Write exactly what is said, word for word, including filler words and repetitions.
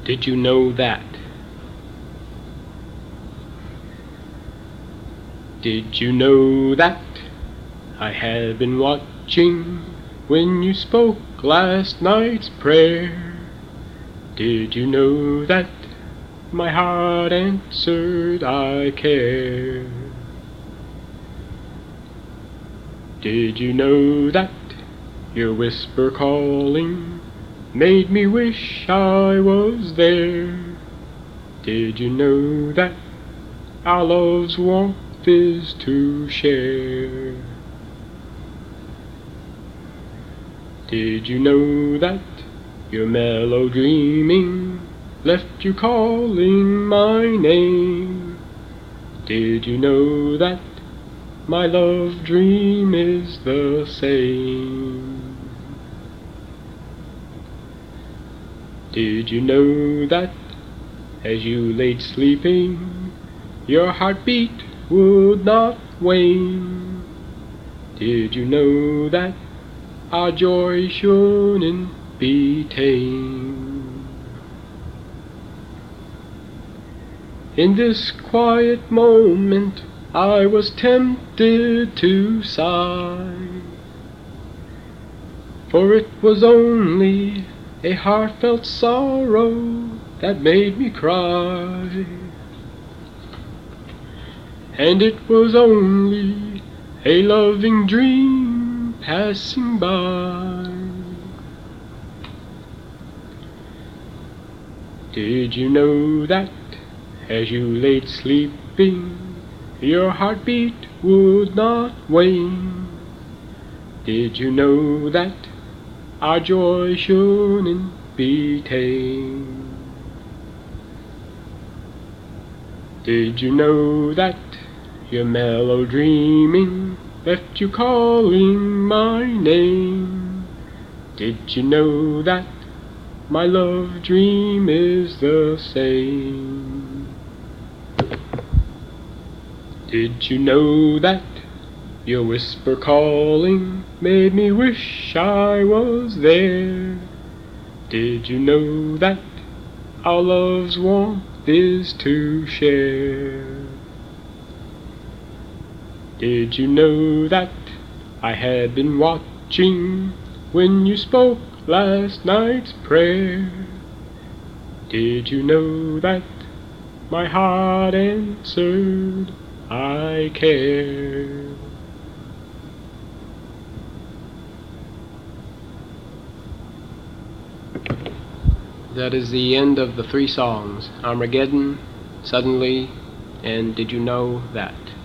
Did you know that? Did you know that I had been watching when you spoke last night's prayer? Did you know that my heart answered, I care? Did you know that your whisper calling made me wish I was there? Did you know that our love's warmth is to share? Did you know that your mellow dreaming left you calling my name? Did you know that my love dream is the same? Did you know that as you lay sleeping, your heartbeat would not wane? Did you know that our joy shouldn't be tame? In this quiet moment I was tempted to sigh, for it was only a heartfelt sorrow that made me cry, and it was only a loving dream passing by. Did you know that as you lay sleeping, your heartbeat would not wane? Did you know that our joy shouldn't be tame? Did you know that your mellow dreaming left you calling my name? Did you know that my love dream is the same? Did you know that your whisper calling made me wish I was there? Did you know that our love's warmth is to share? Did you know that I had been watching when you spoke last night's prayer? Did you know that my heart answered, I care? That is the end of the three songs, Armageddon, Suddenly, and Did You Know That?